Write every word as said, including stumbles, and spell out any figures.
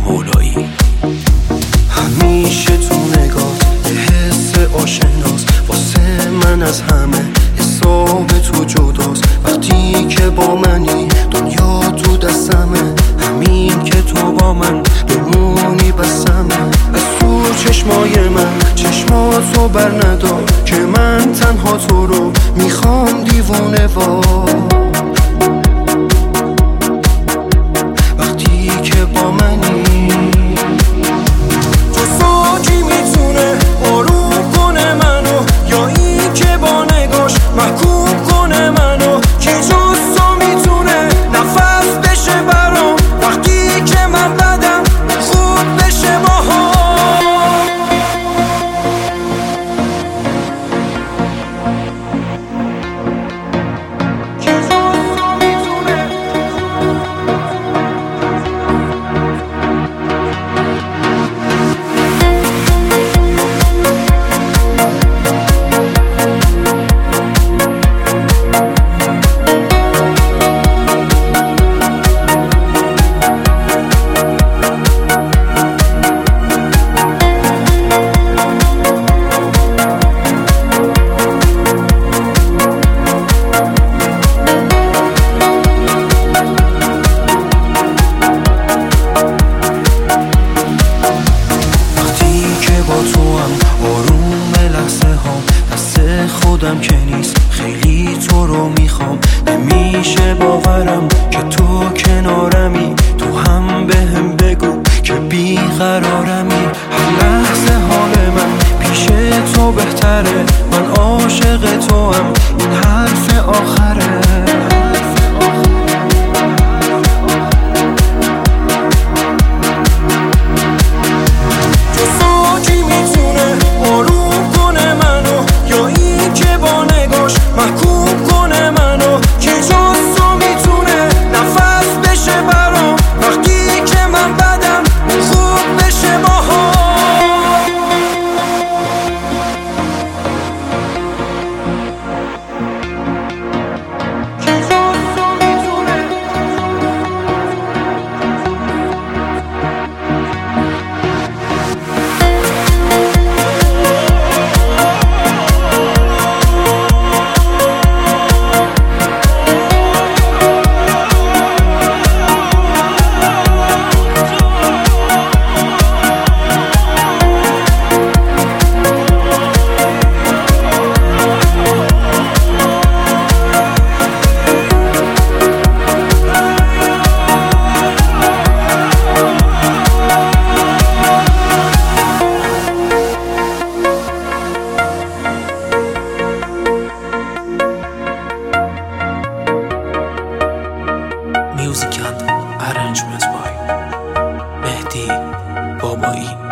مولایی. همیشه تو نگات یه حس آشناست، واسه من از همه حساب تو جداست. وقتی که با منی دنیا تو دستمه، همین که تو با من بمونی بسمه. از تو چشمای من چشماتو بر ندار که من تنها تو رو میخوام دیوونه وار. وقتی که با منی تو ساکی میتونه آروم کنه منو، یا این که با نگاش محکوم کنه منو. کی جز تو میتونه نفس بشه برام وقتی که من بدم خوب بشه باها. خودم که نیست خیلی تو رو میخوام، نمیشه باورم که تو کنارمی. تو هم بهم بگو که بیقرارمی. هر لحظه حال من پیش تو بهتره، من عاشق تو هم این حرف آخره. محکوم کنه منو، کی جز تو میتونه نفس بشه برام وقتی که من بدم خوب بشه باها. کی جز تو میتونه Music and arrangements by Mehdi Babai.